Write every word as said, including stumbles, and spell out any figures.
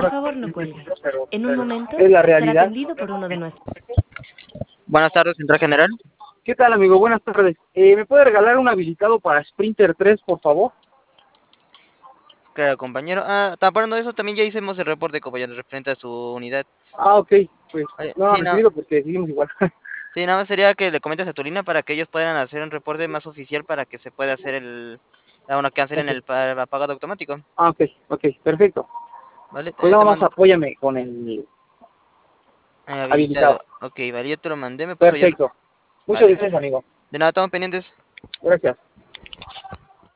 Por favor, no cuelgue. pero, En un pero momento es la será realidad. atendido por uno de nuestros. Buenas tardes, Central General. ¿Qué tal, amigo? Buenas tardes. Eh, ¿Me puede regalar un habilitado para Sprinter tres, por favor? Claro, compañero. Ah, hablando de eso, también ya hicimos el reporte, compañero, referente a su unidad. Ah, ok. Pues Oye, no lo sí, he no, recibido porque seguimos igual. sí, nada más sería que le comentes a tu línea para que ellos puedan hacer un reporte más oficial para que se pueda hacer el... Ah, bueno, cancelen Ok. el pa- apagado automático. Ah, ok, ok, perfecto. ¿Vale? Pues Eh, nada te más mando apóyame con el eh, habilitado. habilitado. Ok, vale, yo te lo mandé, me paso yo. Perfecto. Muchas Vale. gracias, amigo. De nada, estamos pendientes. Gracias.